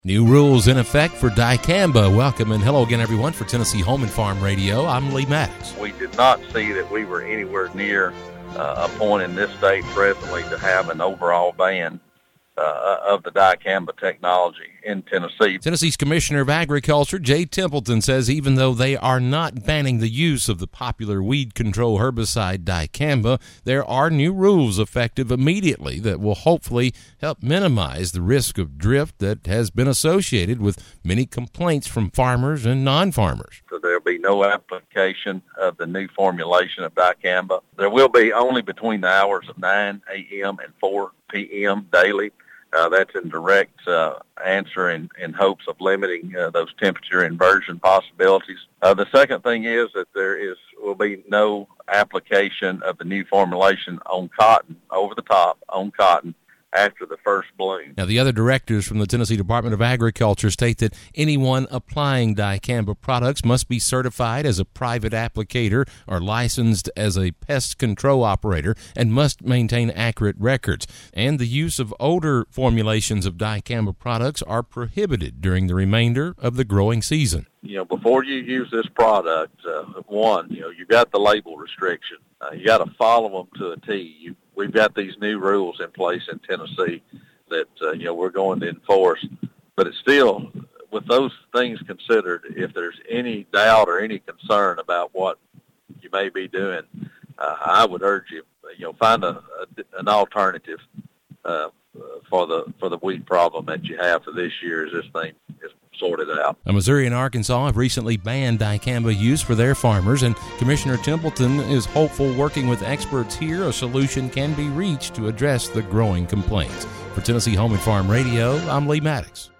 New rules in effect for dicamba. Welcome and hello again, everyone, for Tennessee Home and Farm Radio. I'm Lee Maddox. We did not see that we were anywhere near a point in this state presently to have an overall ban of the dicamba technology in Tennessee. Tennessee's Commissioner of Agriculture, Jay Templeton, says even though they are not banning the use of the popular weed control herbicide dicamba, there are new rules effective immediately that will hopefully help minimize the risk of drift that has been associated with many complaints from farmers and non-farmers. So there'll be no application of the new formulation of dicamba. There will be only between the hours of 9 a.m. and 4 p.m. daily. That's in direct answer in hopes of limiting those temperature inversion possibilities. The second thing is that will be no application of the new formulation on cotton, over the top on cotton, after the first bloom. Now, the other directors from the Tennessee Department of Agriculture state that anyone applying dicamba products must be certified as a private applicator or licensed as a pest control operator and must maintain accurate records. And the use of older formulations of dicamba products are prohibited during the remainder of the growing season. Before you use this product, you got the label restriction. You got to follow them to a T. We've got these new rules in place in Tennessee that, we're going to enforce. But it's still, with those things considered, if there's any doubt or any concern about what you may be doing, I would urge you, find an alternative for the weed problem that you have for this year as this thing is sorted out. Missouri and Arkansas have recently banned dicamba use for their farmers, and Commissioner Templeton is hopeful working with experts here a solution can be reached to address the growing complaints. For Tennessee Home and Farm Radio, I'm Lee Maddox.